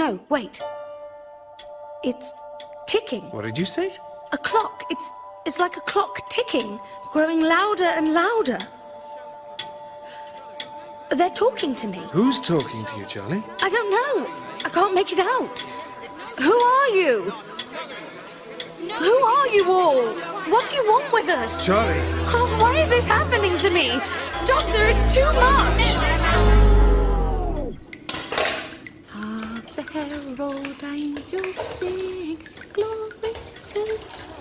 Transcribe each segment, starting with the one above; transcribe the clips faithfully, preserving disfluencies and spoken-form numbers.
no, wait. It's ticking. What did you say? A clock. It's it's like a clock ticking, growing louder and louder. They're talking to me. Who's talking to you, Charlie? I don't know. I can't make it out. Who are you? Who are you all? What do you want with us? Charlie! Oh, why is this happening to me? Doctor, it's too much! Ah, the herald angels sing, glory to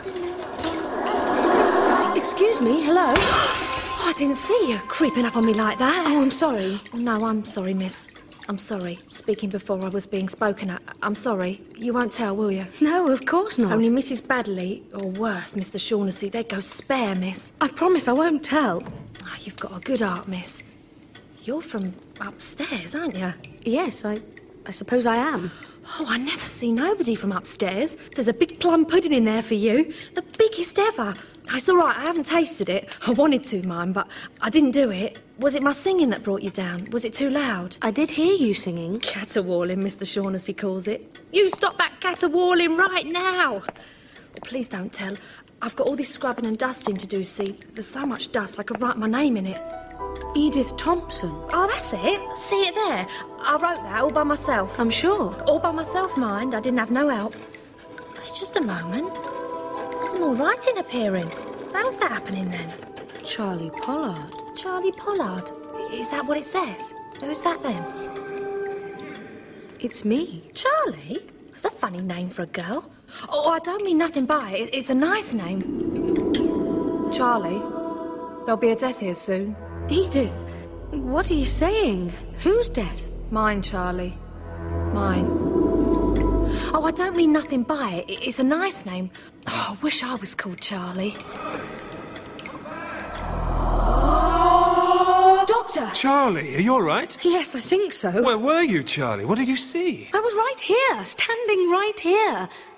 God. Excuse me, hello? Oh, I didn't see you creeping up on me like that. Oh, I'm sorry. Oh, no, I'm sorry, miss. I'm sorry. Speaking before I was being spoken at. I'm sorry. You won't tell, will you? No, of course not. Only Missus Baddeley, or worse, Mister Shaughnessy, they'd go spare, miss. I promise I won't tell. Oh, you've got a good heart, miss. You're from upstairs, aren't you? Yes, I... I suppose I am. Oh, I never see nobody from upstairs. There's a big plum pudding in there for you. The biggest ever. It's all right, I haven't tasted it. I wanted to, mine, but I didn't do it. Was it my singing that brought you down? Was it too loud? I did hear you singing. Caterwauling, Mister Shaughnessy calls it. You stop that caterwauling right now. Oh, please don't tell. I've got all this scrubbing and dusting to do, see. There's so much dust, I could write my name in it. Edith Thompson. Oh, that's it. See it there? I wrote that all by myself. I'm sure. All by myself, mind. I didn't have no help. Just a moment. There's more writing appearing. How's that happening then? Charlie Pollard. Charlie Pollard? Is that what it says? Who's that then? It's me. Charlie? That's a funny name for a girl. Oh, I don't mean nothing by it. It's a nice name. Charlie, there'll be a death here soon. Edith, what are you saying? Whose death? Mine, Charlie. Mine. Oh, I don't mean nothing by it. It's a nice name. Oh, I wish I was called Charlie. Doctor! Charlie, are you all right? Yes, I think so. Where were you, Charlie? What did you see? I was right here, standing right here.